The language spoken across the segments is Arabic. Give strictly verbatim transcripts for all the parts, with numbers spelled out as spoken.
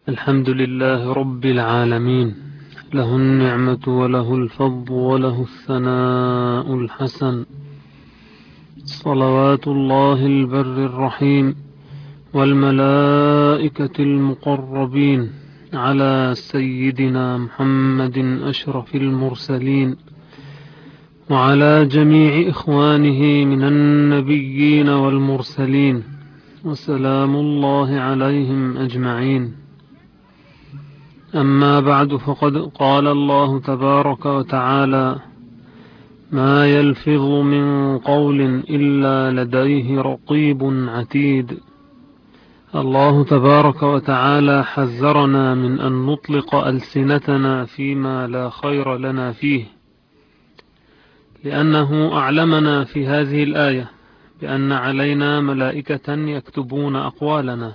الحمد لله رب العالمين، له النعمة وله الفضل وله الثناء الحسن، صلوات الله البر الرحيم والملائكة المقربين على سيدنا محمد أشرف المرسلين وعلى جميع إخوانه من النبيين والمرسلين، وسلام الله عليهم أجمعين. أما بعد، فقد قال الله تبارك وتعالى: ما يلفظ من قول إلا لديه رقيب عتيد. الله تبارك وتعالى حذرنا من أن نطلق ألسنتنا فيما لا خير لنا فيه، لأنه أعلمنا في هذه الآية بأن علينا ملائكة يكتبون أقوالنا.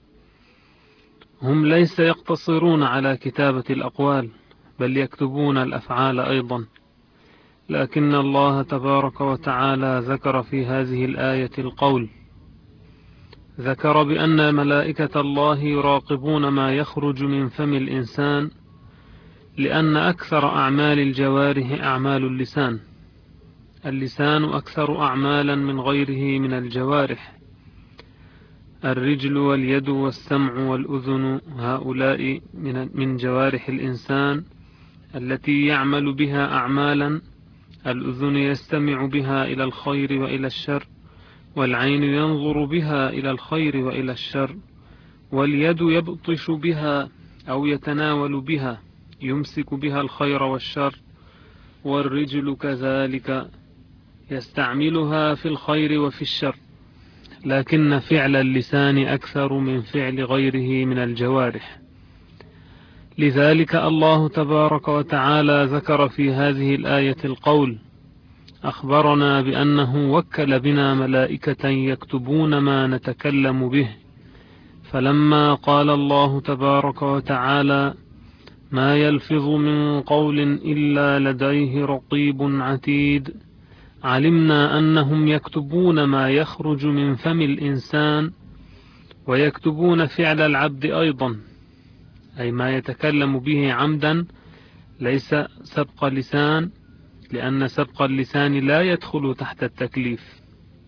هم ليس يقتصرون على كتابة الأقوال، بل يكتبون الأفعال أيضا. لكن الله تبارك وتعالى ذكر في هذه الآية القول، ذكر بأن ملائكة الله يراقبون ما يخرج من فم الإنسان، لأن أكثر أعمال الجوارح أعمال اللسان. اللسان أكثر أعمالا من غيره من الجوارح. الرجل واليد والسمع والأذن، هؤلاء من من جوارح الإنسان التي يعمل بها أعمالا. الأذن يستمع بها إلى الخير وإلى الشر، والعين ينظر بها إلى الخير وإلى الشر، واليد يبطش بها أو يتناول بها، يمسك بها الخير والشر، والرجل كذلك يستعملها في الخير وفي الشر. لكن فعل اللسان أكثر من فعل غيره من الجوارح. لذلك الله تبارك وتعالى ذكر في هذه الآية القول، أخبرنا بأنه وكل بنا ملائكة يكتبون ما نتكلم به. فلما قال الله تبارك وتعالى: ما يلفظ من قول إلا لديه رقيب عتيد، علمنا أنهم يكتبون ما يخرج من فم الإنسان، ويكتبون فعل العبد أيضا، أي ما يتكلم به عمدا، ليس سبق لسان، لأن سبق اللسان لا يدخل تحت التكليف.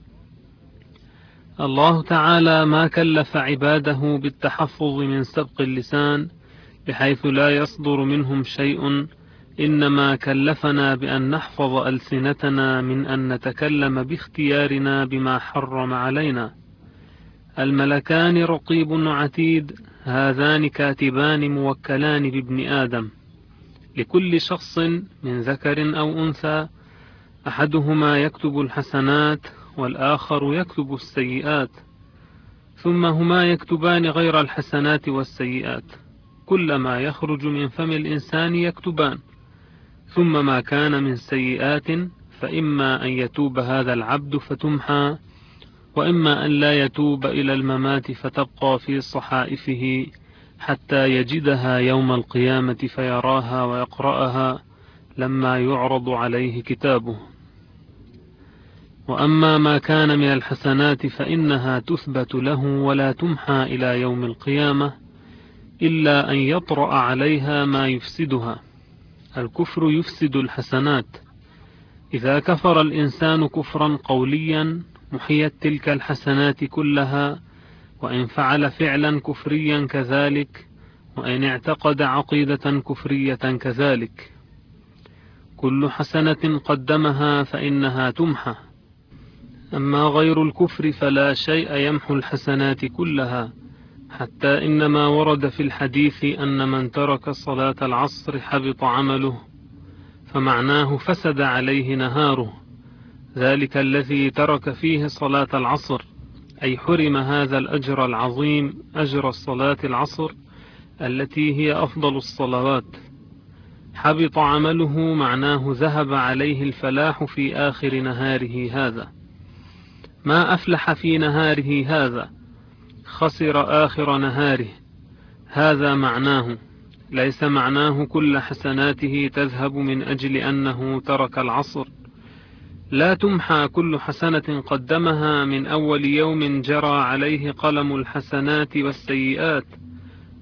الله تعالى ما كلف عباده بالتحفظ من سبق اللسان بحيث لا يصدر منهم شيء، إنما كلفنا بأن نحفظ ألسنتنا من أن نتكلم باختيارنا بما حرم علينا. الملكان رقيب عتيد، هذان كاتبان موكلان بابن آدم، لكل شخص من ذكر أو أنثى، أحدهما يكتب الحسنات والآخر يكتب السيئات، ثم هما يكتبان غير الحسنات والسيئات. كل ما يخرج من فم الإنسان يكتبان، ثم ما كان من سيئات فإما أن يتوب هذا العبد فتمحى، وإما أن لا يتوب إلى الممات فتبقى في صحائفه حتى يجدها يوم القيامة فيراها ويقرأها لما يعرض عليه كتابه. وأما ما كان من الحسنات فإنها تثبت له ولا تمحى إلى يوم القيامة، إلا أن يطرأ عليها ما يفسدها. الكفر يفسد الحسنات. إذا كفر الإنسان كفرا قوليا محيت تلك الحسنات كلها، وإن فعل فعلا كفريا كذلك، وإن اعتقد عقيدة كفرية كذلك. كل حسنة قدمها فإنها تمحى. أما غير الكفر فلا شيء يمحو الحسنات كلها، حتى إنما ورد في الحديث أن من ترك صلاة العصر حبط عمله، فمعناه فسد عليه نهاره. ذلك الذي ترك فيه صلاة العصر، أي حرم هذا الأجر العظيم، أجر الصلاة العصر التي هي أفضل الصلوات. حبط عمله معناه ذهب عليه الفلاح في آخر نهاره هذا. ما أفلح في نهاره هذا، خسر آخر نهاره. هذا معناه، ليس معناه كل حسناته تذهب من أجل أنه ترك العصر. لا تمحى كل حسنة قدمها من أول يوم جرى عليه قلم الحسنات والسيئات،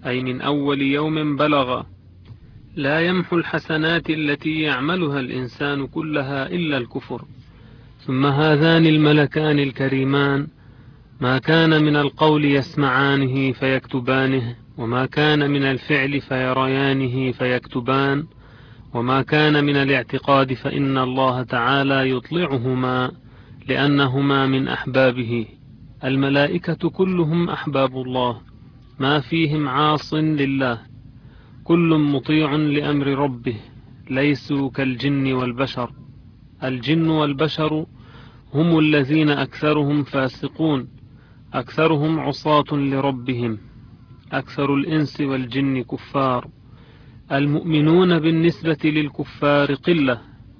أي من أول يوم بلغ، لا يمحو الحسنات التي يعملها الإنسان كلها إلا الكفر. ثم هذان الملكان الكريمان ما كان من القول يسمعانه فيكتبانه، وما كان من الفعل فيريانه فيكتبان، وما كان من الاعتقاد فإن الله تعالى يطلعهما لأنهما من أحبابه. الملائكة كلهم أحباب الله، ما فيهم عاص لله، كل مطيع لأمر ربه، ليسوا كالجن والبشر. الجن والبشر هم الذين أكثرهم فاسقون، أكثرهم عصاة لربهم، أكثر الإنس والجن كفار. المؤمنون بالنسبة للكفار قلة.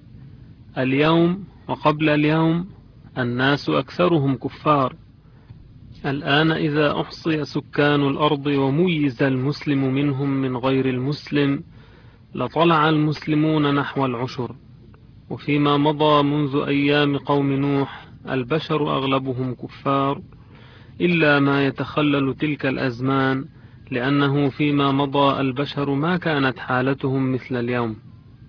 اليوم وقبل اليوم الناس أكثرهم كفار. الآن إذا أحصي سكان الأرض وميز المسلم منهم من غير المسلم لطلع المسلمون نحو العشر. وفيما مضى منذ أيام قوم نوح البشر أغلبهم كفار، إلا ما يتخلل تلك الأزمان، لأنه فيما مضى البشر ما كانت حالتهم مثل اليوم.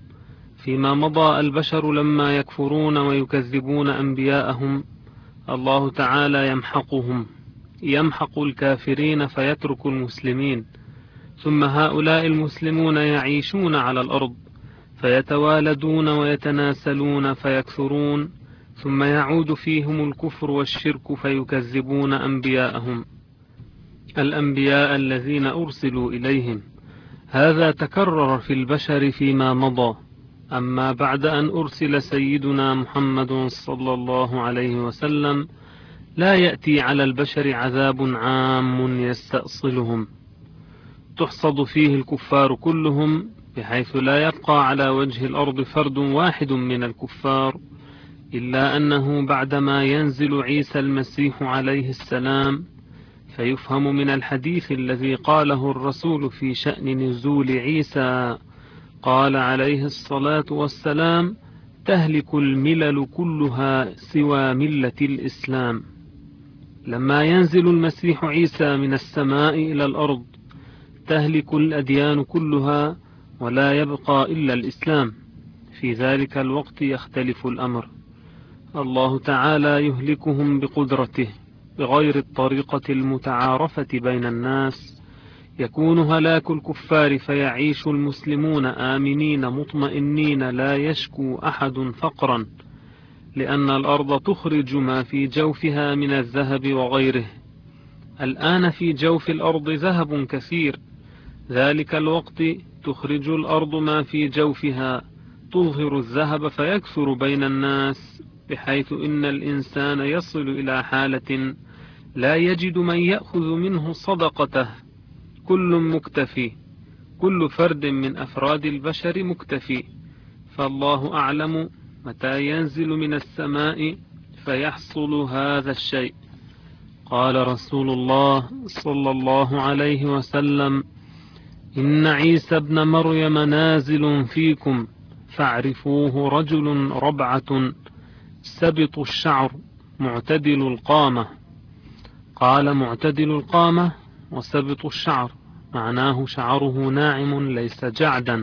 فيما مضى البشر لما يكفرون ويكذبون أنبياءهم الله تعالى يمحقهم، يمحق الكافرين فيترك المسلمين، ثم هؤلاء المسلمون يعيشون على الأرض فيتوالدون ويتناسلون فيكثرون، ثم يعود فيهم الكفر والشرك فيكذبون أنبياءهم، الأنبياء الذين أرسلوا إليهم. هذا تكرر في البشر فيما مضى. أما بعد أن أرسل سيدنا محمد صلى الله عليه وسلم لا يأتي على البشر عذاب عام يستأصلهم، تحصد فيه الكفار كلهم، بحيث لا يبقى على وجه الأرض فرد واحد من الكفار، إلا أنه بعدما ينزل عيسى المسيح عليه السلام فيفهم من الحديث الذي قاله الرسول في شأن نزول عيسى، قال عليه الصلاة والسلام: تهلك الملل كلها سوى ملة الإسلام. لما ينزل المسيح عيسى من السماء إلى الأرض تهلك الأديان كلها ولا يبقى إلا الإسلام. في ذلك الوقت يختلف الأمر، الله تعالى يهلكهم بقدرته بغير الطريقة المتعارفة بين الناس. يكون هلاك الكفار فيعيش المسلمون آمنين مطمئنين لا يشكو أحد فقرا، لأن الأرض تخرج ما في جوفها من الذهب وغيره. الآن في جوف الأرض ذهب كثير، ذلك الوقت تخرج الأرض ما في جوفها، تظهر الذهب فيكثر بين الناس، بحيث إن الإنسان يصل إلى حالة لا يجد من يأخذ منه صدقته، كل مكتفي، كل فرد من أفراد البشر مكتفي. فالله أعلم متى ينزل من السماء فيحصل هذا الشيء. قال رسول الله صلى الله عليه وسلم: إن عيسى ابن مريم نازل فيكم فاعرفوه، رجل ربعة سبط الشعر معتدل القامة. قال: معتدل القامة وسبط الشعر معناه شعره ناعم ليس جعدا،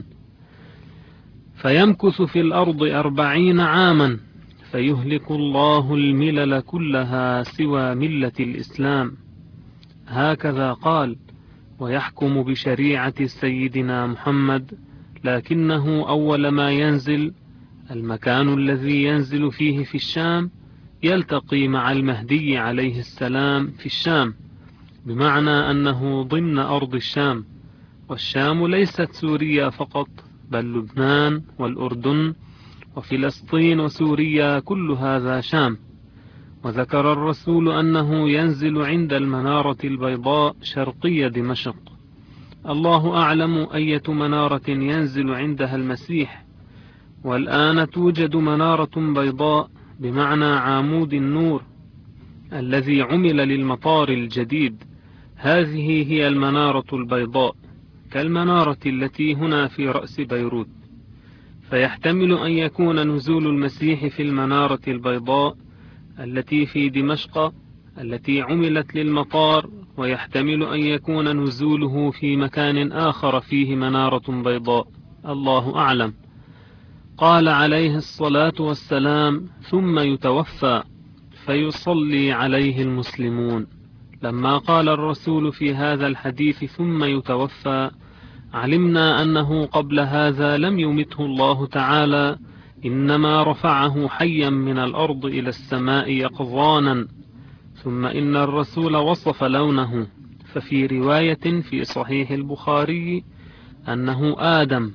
فيمكث في الأرض أربعين عاما فيهلك الله الملل كلها سوى ملة الإسلام. هكذا قال، ويحكم بشريعة سيدنا محمد، لكنه أول ما ينزل المكان الذي ينزل فيه في الشام يلتقي مع المهدي عليه السلام في الشام، بمعنى أنه ضمن أرض الشام. والشام ليست سوريا فقط، بل لبنان والأردن وفلسطين وسوريا، كل هذا شام. وذكر الرسول أنه ينزل عند المنارة البيضاء شرقي دمشق. الله أعلم أية منارة ينزل عندها المسيح. والآن توجد منارة بيضاء بمعنى عمود النور الذي عمل للمطار الجديد، هذه هي المنارة البيضاء، كالمنارة التي هنا في رأس بيروت. فيحتمل أن يكون نزول المسيح في المنارة البيضاء التي في دمشق التي عملت للمطار ويحتمل أن يكون نزوله في مكان آخر فيه منارة بيضاء، الله أعلم. قال عليه الصلاة والسلام: ثم يتوفى فيصلي عليه المسلمون. لما قال الرسول في هذا الحديث ثم يتوفى، علمنا أنه قبل هذا لم يمته الله تعالى، إنما رفعه حيا من الأرض إلى السماء يقظانا. ثم إن الرسول وصف لونه، ففي رواية في صحيح البخاري أنه آدم،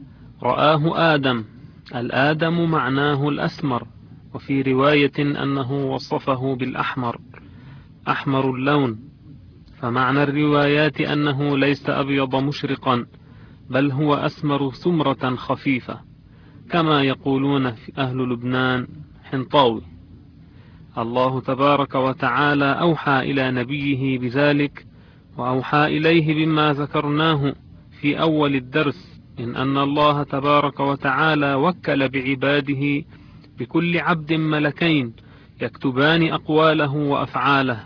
رآه آدم، الآدم معناه الأسمر، وفي رواية أنه وصفه بالأحمر، أحمر اللون. فمعنى الروايات أنه ليس أبيض مشرقا، بل هو أسمر سمرة خفيفة، كما يقولون في أهل لبنان حنطاوي. الله تبارك وتعالى أوحى إلى نبيه بذلك، وأوحى إليه بما ذكرناه في أول الدرس، إن أن الله تبارك وتعالى وكل بعباده بكل عبد ملكين يكتبان أقواله وأفعاله،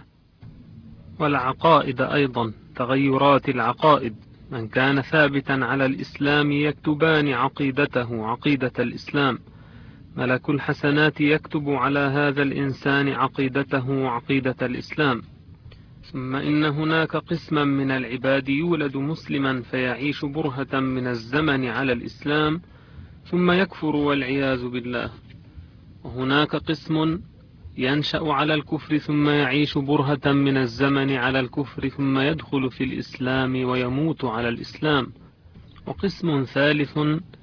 والعقائد أيضا، تغيرات العقائد. من كان ثابتا على الإسلام يكتبان عقيدته، عقيدة الإسلام. ملك الحسنات يكتب على هذا الإنسان عقيدته، عقيدة الإسلام. ثم إن هناك قسما من العباد يولد مسلما فيعيش برهة من الزمن على الإسلام ثم يكفر والعياذ بالله، وهناك قسم ينشأ على الكفر ثم يعيش برهة من الزمن على الكفر ثم يدخل في الإسلام ويموت على الإسلام، وقسم ثالث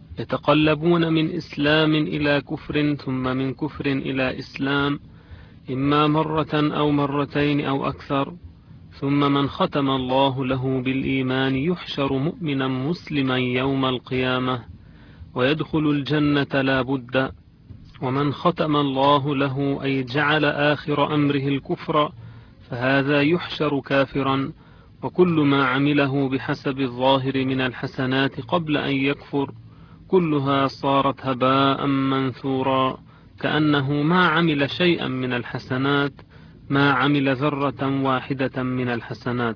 يتقلبون من إسلام إلى كفر ثم من كفر إلى إسلام، إما مرة أو مرتين أو أكثر، ثم من ختم الله له بالإيمان يحشر مؤمنا مسلما يوم القيامة ويدخل الجنة لا بد. ومن ختم الله له أي جعل آخر أمره الكفر فهذا يحشر كافرا، وكل ما عمله بحسب الظاهر من الحسنات قبل أن يكفر كلها صارت هباء منثورا، كأنه ما عمل شيئا من الحسنات، ما عمل ذرة واحدة من الحسنات.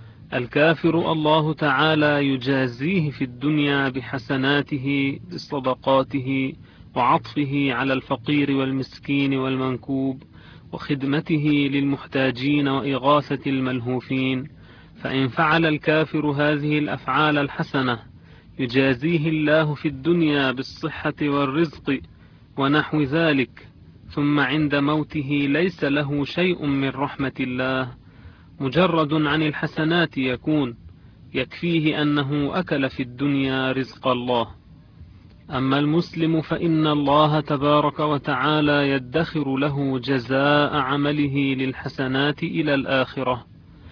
الكافر الله تعالى يجازيه في الدنيا بحسناته، بصدقاته وعطفه على الفقير والمسكين والمنكوب، وخدمته للمحتاجين وإغاثة الملهوفين. فإن فعل الكافر هذه الأفعال الحسنة يجازيه الله في الدنيا بالصحة والرزق ونحو ذلك، ثم عند موته ليس له شيء من رحمة الله، مجرد عن الحسنات يكون، يكفيه أنه أكل في الدنيا رزق الله. أما المسلم فإن الله تبارك وتعالى يدخر له جزاء عمله للحسنات إلى الآخرة،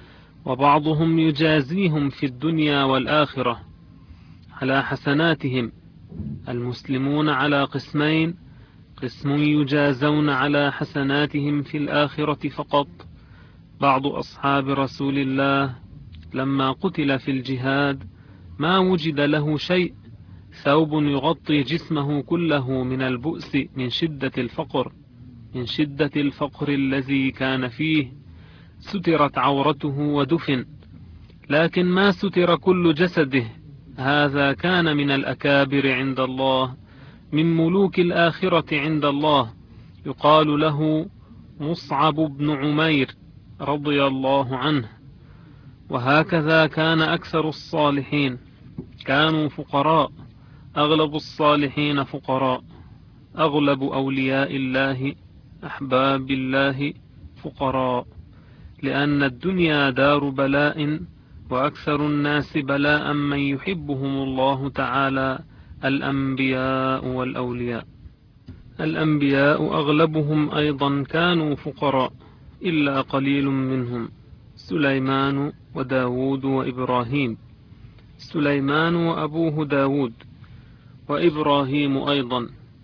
وبعضهم يجازيهم في الدنيا والآخرة على حسناتهم. المسلمون على قسمين: قسم يجازون على حسناتهم في الآخرة فقط. بعض أصحاب رسول الله لما قتل في الجهاد ما وجد له شيء، ثوب يغطي جسمه كله من البؤس من شدة الفقر، من شدة الفقر الذي كان فيه، سترت عورته ودفن، لكن ما ستر كل جسده. هذا كان من الأكابر عند الله، من ملوك الآخرة عند الله، يقال له مصعب بن عمير رضي الله عنه. وهكذا كان أكثر الصالحين، كانوا فقراء، أغلب الصالحين فقراء، أغلب أولياء الله أحباب الله فقراء، لأن الدنيا دار بلاء، وأكثر الناس بلاء من يحبهم الله تعالى الأنبياء والأولياء. الأنبياء أغلبهم أيضا كانوا فقراء إلا قليل منهم، سليمان وداود وإبراهيم، سليمان وأبوه داود، وإبراهيم أيضا.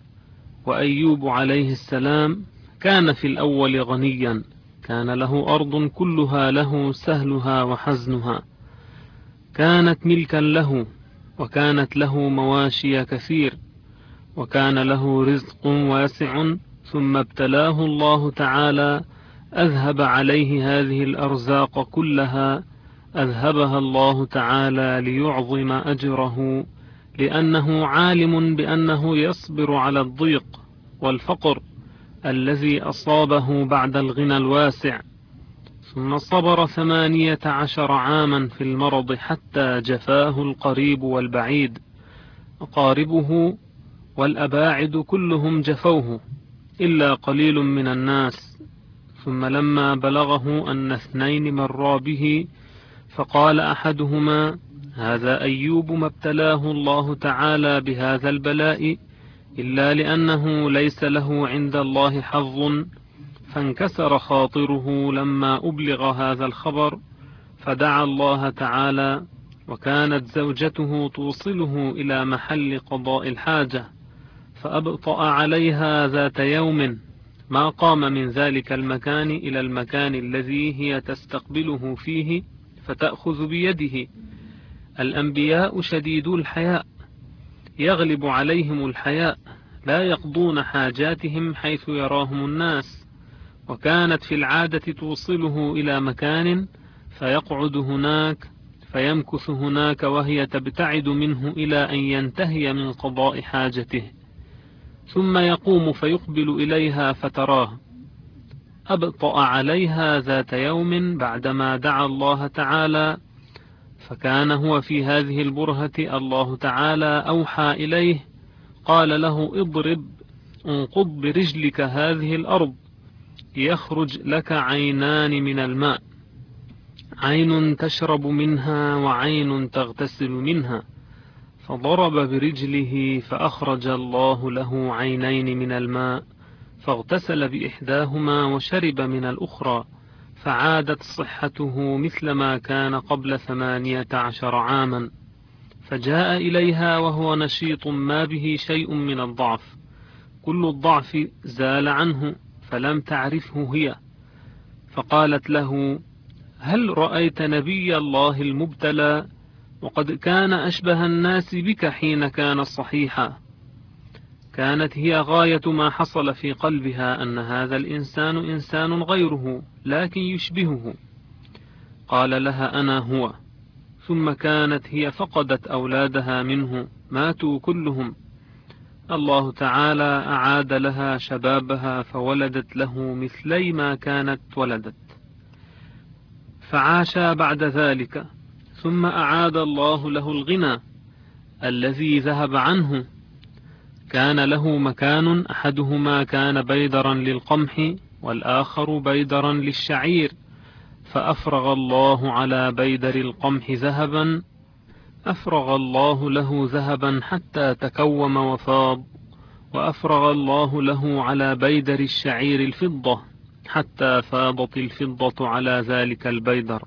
وأيوب عليه السلام كان في الأول غنيا، كان له أرض كلها له سهلها وحزنها، كانت ملكا له، وكانت له مواشي كثير، وكان له رزق واسع، ثم ابتلاه الله تعالى أذهب عليه هذه الأرزاق كلها أذهبها الله تعالى ليعظم أجره، لأنه عالم بأنه يصبر على الضيق والفقر الذي أصابه بعد الغنى الواسع. ثم صبر ثمانية عشر عاما في المرض حتى جفاه القريب والبعيد، أقاربه والأباعد كلهم جفوه إلا قليل من الناس. ثم لما بلغه أن اثنين مرا به فقال أحدهما: هذا أيوب ما ابتلاه الله تعالى بهذا البلاء إلا لأنه ليس له عند الله حظ. فانكسر خاطره لما أبلغ هذا الخبر، فدعا الله تعالى، وكانت زوجته توصله إلى محل قضاء الحاجة، فأبطأ عليها ذات يوم ما قام من ذلك المكان إلى المكان الذي هي تستقبله فيه فتأخذ بيده. الأنبياء شديدو الحياء، يغلب عليهم الحياء، لا يقضون حاجاتهم حيث يراهم الناس. وكانت في العادة توصله إلى مكان فيقعد هناك فيمكث هناك وهي تبتعد منه إلى أن ينتهي من قضاء حاجته، ثم يقوم فيقبل إليها فتراه. أبطأ عليها ذات يوم بعدما دعا الله تعالى، فكان هو في هذه البرهة الله تعالى أوحى إليه، قال له: اضرب انقض برجلك هذه الأرض يخرج لك عينان من الماء، عين تشرب منها وعين تغتسل منها. فضرب برجله فأخرج الله له عينين من الماء، فاغتسل بإحداهما وشرب من الأخرى، فعادت صحته مثل ما كان قبل ثمانية عشر عاما. فجاء إليها وهو نشيط ما به شيء من الضعف، كل الضعف زال عنه، فلم تعرفه هي. فقالت له: هل رأيت نبي الله المبتلى؟ وقد كان أشبه الناس بك حين كان صحيحا. كانت هي غاية ما حصل في قلبها أن هذا الإنسان إنسان غيره لكن يشبهه. قال لها: أنا هو. ثم كانت هي فقدت أولادها منه، ماتوا كلهم. الله تعالى أعاد لها شبابها فولدت له مثلي ما كانت ولدت، فعاشا بعد ذلك. ثم أعاد الله له الغنى الذي ذهب عنه. كان له مكان، أحدهما كان بيدرا للقمح والآخر بيدرا للشعير، فأفرغ الله على بيدر القمح ذهبا، أفرغ الله له ذهبا حتى تكوم وفاض، وأفرغ الله له على بيدر الشعير الفضة حتى فاضت الفضة على ذلك البيدر.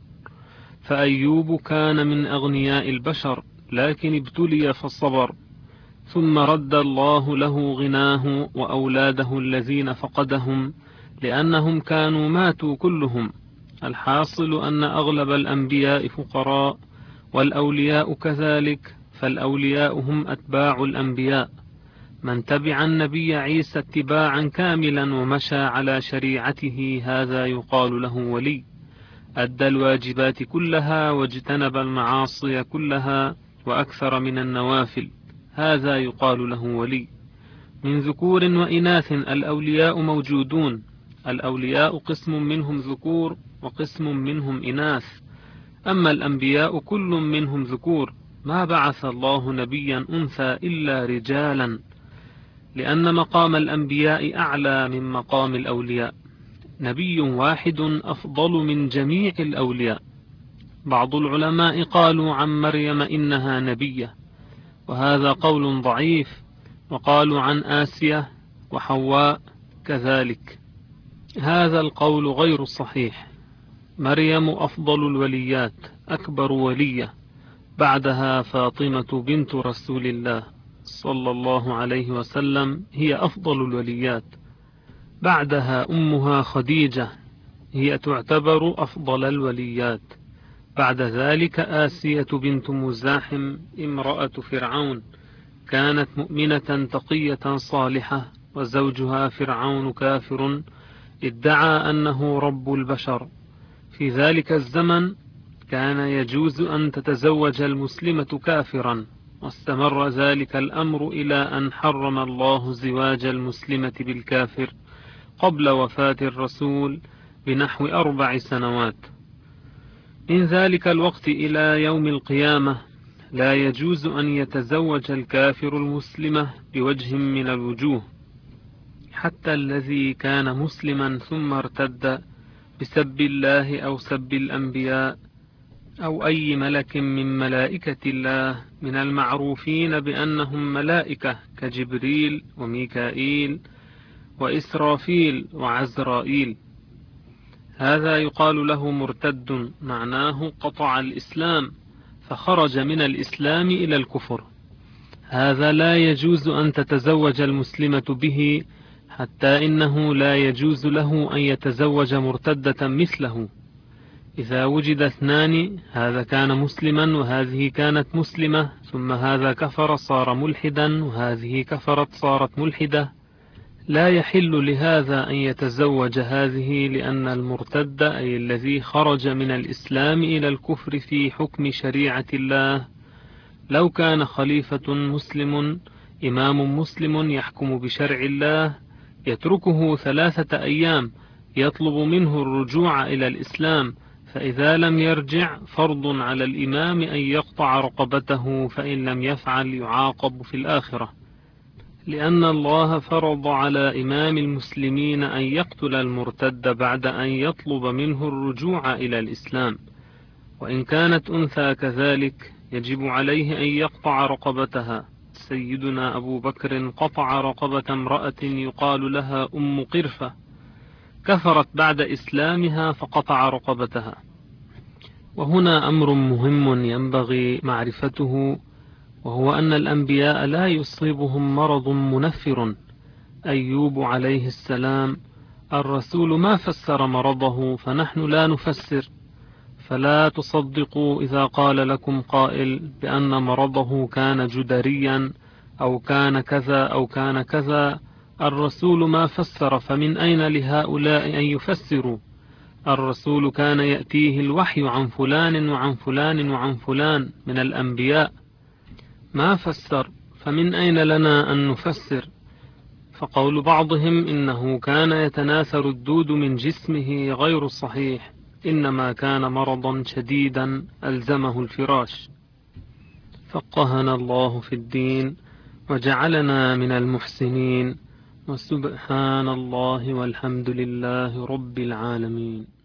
فأيوب كان من أغنياء البشر، لكن ابتلي فصبر. ثم رد الله له غناه وأولاده الذين فقدهم، لأنهم كانوا ماتوا كلهم. الحاصل أن أغلب الأنبياء فقراء، والأولياء كذلك، فالأولياء هم أتباع الأنبياء. من تبع النبي عيسى اتباعا كاملا ومشى على شريعته هذا يقال له ولي، أدى الواجبات كلها واجتنب المعاصي كلها وأكثر من النوافل، هذا يقال له ولي. من ذكور وإناث الأولياء موجودون، الأولياء قسم منهم ذكور وقسم منهم إناث، أما الأنبياء كل منهم ذكور، ما بعث الله نبيا أنثى إلا رجالا، لأن مقام الأنبياء أعلى من مقام الأولياء. نبي واحد أفضل من جميع الأولياء. بعض العلماء قالوا عن مريم إنها نبية، وهذا قول ضعيف، وقالوا عن آسية وحواء كذلك، هذا القول غير صحيح. مريم أفضل الوليات، أكبر ولية، بعدها فاطمة بنت رسول الله صلى الله عليه وسلم هي أفضل الوليات، بعدها أمها خديجة هي تعتبر أفضل الوليات، بعد ذلك آسية بنت مزاحم امرأة فرعون، كانت مؤمنة تقية صالحة، وزوجها فرعون كافر ادعى أنه رب البشر. في ذلك الزمن كان يجوز أن تتزوج المسلمة كافرا، واستمر ذلك الأمر إلى أن حرم الله زواج المسلمة بالكافر قبل وفاة الرسول بنحو أربع سنوات. من ذلك الوقت إلى يوم القيامة لا يجوز أن يتزوج الكافر المسلمة بوجه من الوجوه، حتى الذي كان مسلما ثم ارتد بسب الله أو سب الأنبياء أو أي ملك من ملائكة الله من المعروفين بأنهم ملائكة كجبريل وميكائيل وإسرافيل وعزرائيل، هذا يقال له مرتد، معناه قطع الإسلام فخرج من الإسلام إلى الكفر. هذا لا يجوز أن تتزوج المسلمة به، حتى إنه لا يجوز له أن يتزوج مرتدة مثله. إذا وجد اثنان، هذا كان مسلما وهذه كانت مسلمة، ثم هذا كفر صار ملحدا وهذه كفرت صارت ملحدة، لا يحل لهذا أن يتزوج هذه، لأن المرتد أي الذي خرج من الإسلام إلى الكفر في حكم شريعة الله لو كان خليفة مسلم إمام مسلم يحكم بشرع الله يتركه ثلاثة أيام يطلب منه الرجوع إلى الإسلام، فإذا لم يرجع فرض على الإمام أن يقطع رقبته، فإن لم يفعل يعاقب في الآخرة، لأن الله فرض على إمام المسلمين أن يقتل المرتد بعد أن يطلب منه الرجوع إلى الإسلام. وإن كانت أنثى كذلك يجب عليه أن يقطع رقبتها. سيدنا أبو بكر قطع رقبة امرأة يقال لها أم قرفة، كفرت بعد إسلامها فقطع رقبتها. وهنا أمر مهم ينبغي معرفته، وهو أن الأنبياء لا يصيبهم مرض منفر. أيوب عليه السلام الرسول ما فسر مرضه، فنحن لا نفسر، فلا تصدقوا إذا قال لكم قائل بأن مرضه كان جدريا أو كان كذا أو كان كذا. الرسول ما فسر، فمن أين لهؤلاء أن يفسروا؟ الرسول كان يأتيه الوحي عن فلان وعن فلان وعن فلان من الأنبياء، ما فسر، فمن أين لنا أن نفسر؟ فقول بعضهم إنه كان يتناثر الدود من جسمه غير صحيح، إنما كان مرضا شديدا ألزمه الفراش. فقهنا الله في الدين وجعلنا من المحسنين، وسبحان الله والحمد لله رب العالمين.